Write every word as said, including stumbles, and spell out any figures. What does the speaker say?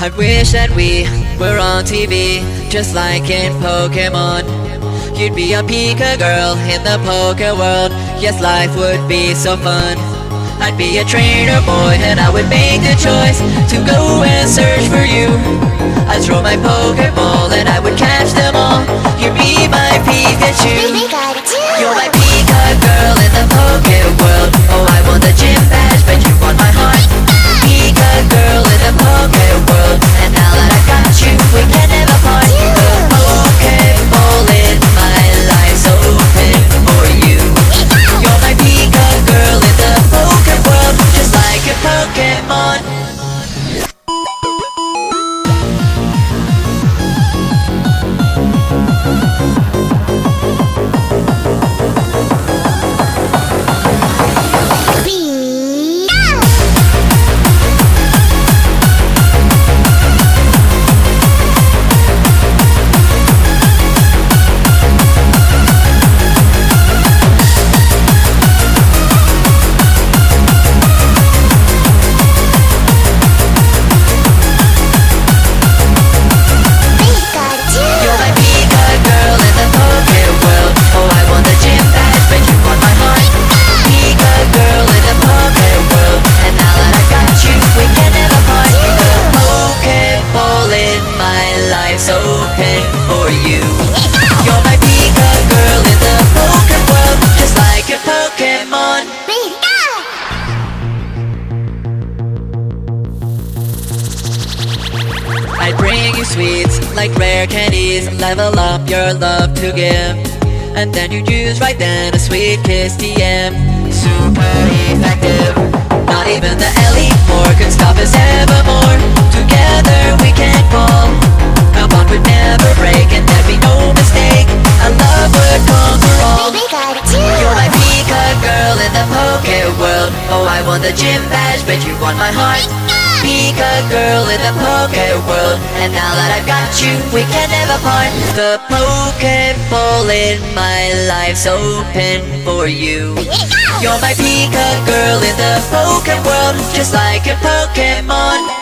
I wish that we were on T V, just like in Pokemon. You'd be a Pika girl in the Poke world. Yes, life would be so fun. I'd be a trainer boy and I would make the choice to go and search for you. I'd throw my Pokeball and I would catch them all. You'd be my Pikachu. You're my Pika girl in the Poke world. Oh, I want the gym badge, but you want my heart. Pika girl in the Poke world, and now that I got you, we can never part. The Pokeball in my life's open for you. You're my Pika girl in the Poke world, just like a Pokemon. Life's open for you. You're my Pika girl in the Poke world, just like a Pokemon. I'd bring you sweets like rare candies, level up your love to give, and then you choose right then a sweet kiss T M. Super effective. Not even the Elite Four could stop us evermore. Together we can't fall. Our bond would never break and there'd be no mistake. Our love would conquer all. You're my Pika girl in the Poke world. Oh, I want the gym badge, but you want my heart. Pika girl in the Poke world, and now that I've got you, we can never part. The Pokeball in my life's open for you. You're my Pika girl in the Poke world, just like a Pokemon.